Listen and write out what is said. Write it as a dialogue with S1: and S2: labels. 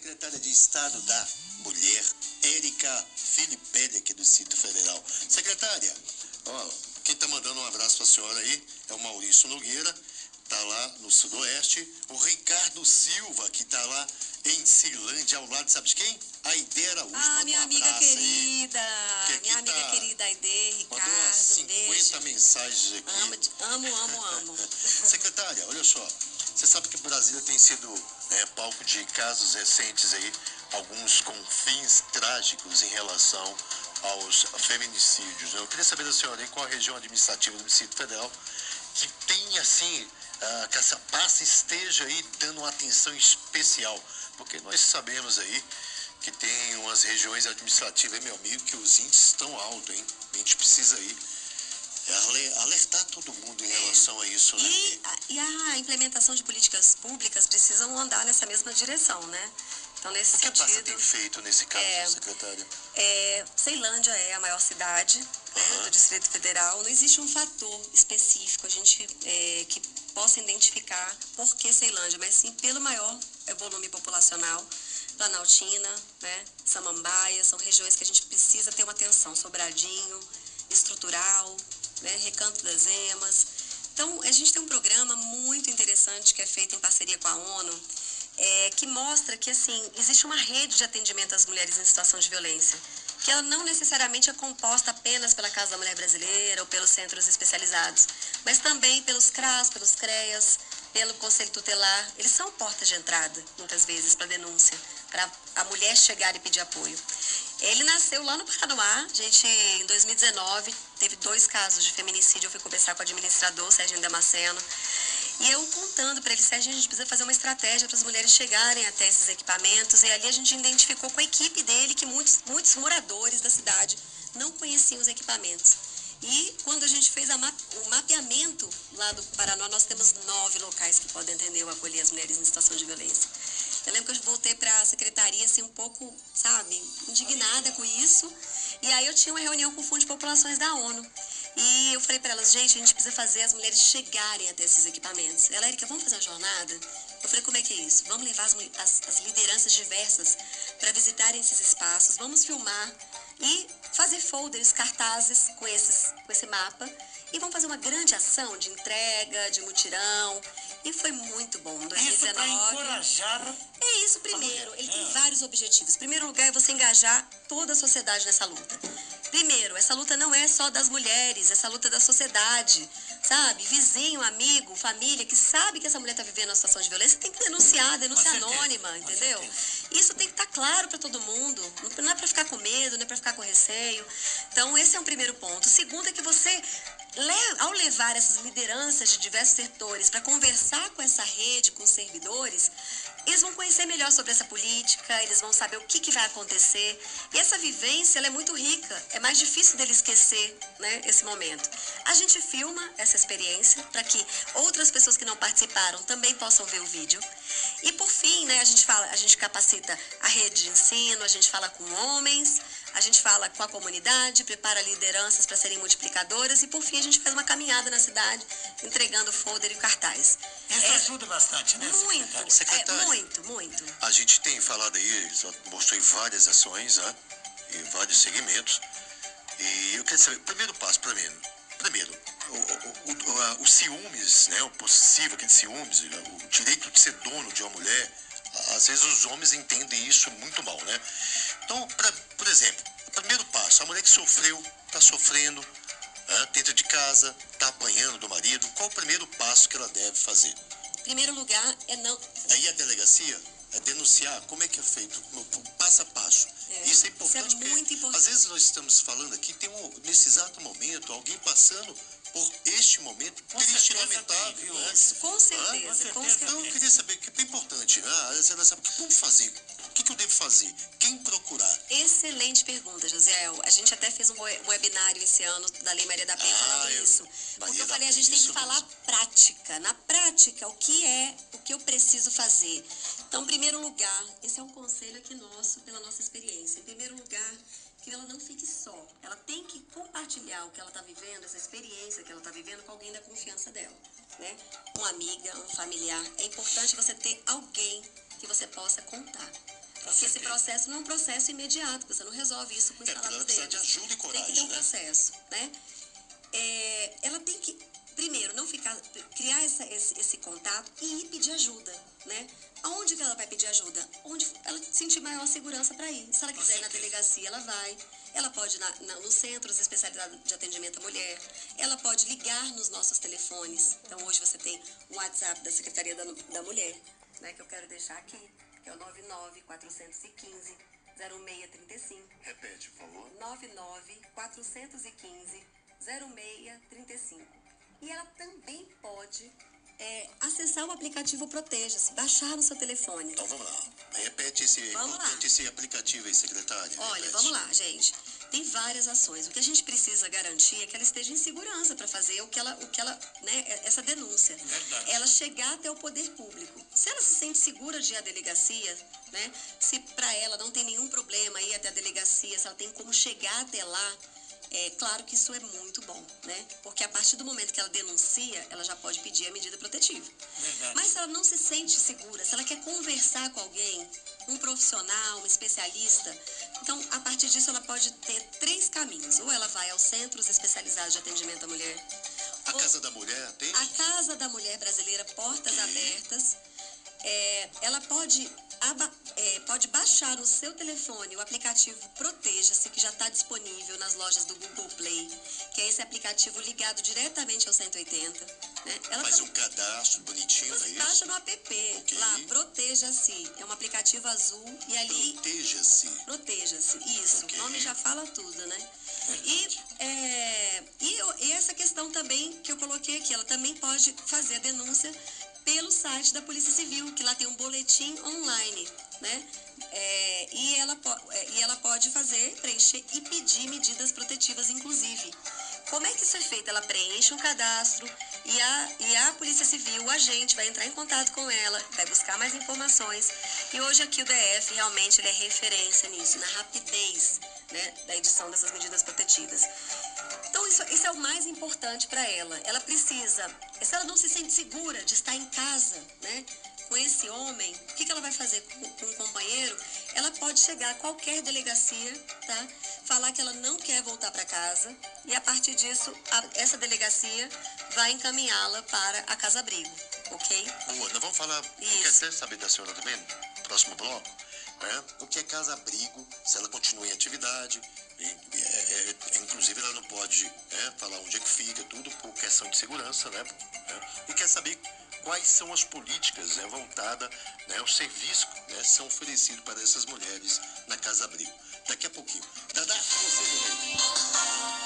S1: secretária de Estado da Mulher, Érica Filipelli, aqui do Distrito Federal. Secretária, ó, quem está mandando um abraço para a senhora aí é o Maurício Nogueira, está lá no Sudoeste. O Ricardo Silva, que está lá em Ceilândia, ao lado, sabe de quem? Aide Araújo.
S2: Ah, minha amiga querida. Minha amiga querida Aide, Ricardo,
S1: mandou umas 50 mensagens aqui.
S2: Amo.
S1: Secretária, olha só. Você sabe que Brasília tem sido palco de casos recentes aí, alguns com fins trágicos em relação aos feminicídios. Eu queria saber da senhora aí qual a região administrativa do Distrito Federal que tem, assim, que essa pasta esteja aí dando uma atenção especial. Porque nós sabemos aí que tem umas regiões administrativas, meu amigo, que os índices estão altos, hein? A gente precisa aí alertar todo mundo em relação a isso, né?
S2: E a implementação de políticas públicas precisam andar nessa mesma direção, né? Então, nesse sentido...
S1: O que a pasta tem feito nesse caso, secretária?
S2: Ceilândia é a maior cidade do Distrito Federal. Não existe um fator específico que possa identificar por que Ceilândia, mas sim pelo maior volume populacional. Planaltina, né? Samambaia, são regiões que a gente precisa ter uma atenção. Sobradinho, estrutural, né? Recanto das Emas. Então, a gente tem um programa muito interessante que é feito em parceria com a ONU, que mostra que, assim, existe uma rede de atendimento às mulheres em situação de violência, que ela não necessariamente é composta apenas pela Casa da Mulher Brasileira ou pelos centros especializados, mas também pelos CRAS, pelos CREAS, pelo Conselho Tutelar. Eles são portas de entrada, muitas vezes, para denúncia, para a mulher chegar e pedir apoio. Ele nasceu lá no Paraná. A gente, em 2019, teve 2 casos de feminicídio. Eu fui conversar com o administrador, Serginho Damasceno, e eu contando para ele, Serginho, a gente precisa fazer uma estratégia para as mulheres chegarem até esses equipamentos. E ali a gente identificou com a equipe dele que muitos moradores da cidade não conheciam os equipamentos. E quando a gente fez o mapeamento lá do Paraná, nós temos 9 locais que podem atender ou acolher as mulheres em situação de violência. Eu lembro que eu voltei para a secretaria assim um pouco, sabe, indignada com isso. E aí eu tinha uma reunião com o Fundo de Populações da ONU. E eu falei para elas, gente, a gente precisa fazer as mulheres chegarem até esses equipamentos. Ela, Érica, vamos fazer uma jornada? Eu falei, como é que é isso? Vamos levar as lideranças diversas para visitarem esses espaços, vamos filmar e fazer folders, cartazes com esse mapa. E vamos fazer uma grande ação de entrega, de mutirão. E foi muito bom. 2019.
S3: Isso para encorajar.
S2: É isso, primeiro. Ele tem vários objetivos. Primeiro lugar é você engajar toda a sociedade nessa luta. Primeiro, essa luta não é só das mulheres, essa luta é da sociedade, sabe? Vizinho, amigo, família, que sabe que essa mulher está vivendo uma situação de violência, tem que denunciar, denúncia anônima, entendeu? Isso tem que estar claro para todo mundo. Não é para ficar com medo, não é para ficar com receio. Então, esse é um primeiro ponto. O segundo é que você, ao levar essas lideranças de diversos setores para conversar com essa rede, com os servidores, eles vão conhecer melhor sobre essa política, eles vão saber o que vai acontecer. E essa vivência, ela é muito rica. É mais difícil dele esquecer, né, esse momento. A gente filma essa experiência para que outras pessoas que não participaram também possam ver o vídeo. E por fim, né, a gente capacita a rede de ensino, a gente fala com homens, a gente fala com a comunidade, prepara lideranças para serem multiplicadoras e por fim a gente faz uma caminhada na cidade, entregando folder e cartaz.
S3: Isso ajuda bastante, né,
S2: muito,
S1: secretária?
S2: Muito.
S1: A gente tem falado aí, mostrou em várias ações, né, em vários segmentos. E eu queria saber, primeiro passo para mim. Primeiro, o ciúmes, né, o possível aquele ciúmes, o direito de ser dono de uma mulher, às vezes os homens entendem isso muito mal, né? Então, por exemplo, o primeiro passo, a mulher que sofreu, está sofrendo, dentro de casa, está apanhando do marido, qual o primeiro passo que ela deve fazer?
S2: Primeiro lugar é não...
S1: Aí a delegacia é denunciar, como é que é feito, passo a passo. Isso é importante,
S2: isso é muito importante.
S1: Às vezes nós estamos falando aqui, tem nesse exato momento, alguém passando por este momento triste e lamentável. Né?
S2: Com certeza.
S1: Então eu queria saber, que é importante, às vezes ela sabe, como fazer? O que eu devo fazer? Quem procurar?
S2: Excelente pergunta, José. A gente até fez um webinário esse ano da Lei Maria da Penha falando isso. Porque eu falei, a gente tem que falar prática. Na prática, o que eu preciso fazer? Então, em primeiro lugar, esse é um conselho aqui nosso, pela nossa experiência. Em primeiro lugar, que ela não fique só. Ela tem que compartilhar o que ela está vivendo, essa experiência que ela está vivendo com alguém da confiança dela, né? Uma amiga, um familiar. É importante você ter alguém que você possa contar. Porque esse processo não é um processo imediato, você não resolve isso com instalar
S1: ela
S2: os
S1: precisa
S2: dedos.
S1: de ajuda e coragem,
S2: tem que ter um
S1: né?
S2: processo, né? Ela tem que, primeiro, não criar esse contato e ir pedir ajuda, né? Aonde que ela vai pedir ajuda? Onde ela sentir maior segurança para ir. Se ela quiser ir na delegacia, ela vai. Ela pode ir nos centros especializados de atendimento à mulher. Ela pode ligar nos nossos telefones. Então, hoje você tem o WhatsApp da Secretaria da Mulher, né, que eu quero deixar aqui, que é o 99-415-0635.
S1: Repete, por favor.
S2: 99-415-0635. E ela também pode acessar o aplicativo Proteja-se, baixar no seu telefone.
S1: Então vamos lá. Repete esse aplicativo aí, secretária.
S2: Olha,
S1: Repete.
S2: vamos lá, gente. Tem várias ações. O que a gente precisa garantir é que ela esteja em segurança para fazer o que ela, né, essa denúncia.
S3: Verdade.
S2: Ela chegar até o poder público. Se ela se sente segura de ir à delegacia, né, se para ela não tem nenhum problema ir até a delegacia, se ela tem como chegar até lá, claro que isso é muito bom, né? Porque a partir do momento que ela denuncia, ela já pode pedir a medida protetiva.
S3: Verdade.
S2: Mas se ela não se sente segura, se ela quer conversar com alguém, um profissional, um especialista, então, a partir disso, ela pode ter 3 caminhos. Ou ela vai aos centros especializados de atendimento à mulher.
S1: A Casa da Mulher tem?
S2: A Casa da Mulher Brasileira, portas abertas. Ela pode baixar no seu telefone o aplicativo Proteja-se, que já está disponível nas lojas do Google Play, que é esse aplicativo ligado diretamente ao 180. Né? Ela
S1: Faz um cadastro bonitinho, é
S2: Você
S1: isso?
S2: baixa no app,
S1: Ok.
S2: lá, Proteja-se. É um aplicativo azul e ali...
S1: Proteja-se.
S2: Proteja-se, isso.
S1: Ok.
S2: O nome já fala tudo, né? E essa questão também que eu coloquei aqui, ela também pode fazer a denúncia pelo site da Polícia Civil, que lá tem um boletim online, né? E ela pode preencher e pedir medidas protetivas, inclusive. Como é que isso é feito? Ela preenche um cadastro e a Polícia Civil, o agente, vai entrar em contato com ela, vai buscar mais informações. E hoje aqui o DF realmente ele é referência nisso, na rapidez, né, da edição dessas medidas protetivas. Então isso é o mais importante para ela. Ela precisa, se ela não se sente segura de estar em casa, né, com esse homem, o que ela vai fazer com um companheiro? Ela pode chegar a qualquer delegacia, tá? Falar que ela não quer voltar para casa e a partir disso essa delegacia vai encaminhá-la para a casa-abrigo, ok?
S1: Boa, nós vamos falar, eu quero até saber da senhora também, no próximo bloco, né? O que é casa-abrigo, se ela continua em atividade, inclusive ela não pode falar onde é que fica, tudo por questão de segurança, né? E quer saber quais são as políticas voltadas, os serviços são oferecidos para essas mulheres na casa-abrigo. Daqui a pouquinho. Dadá, você também.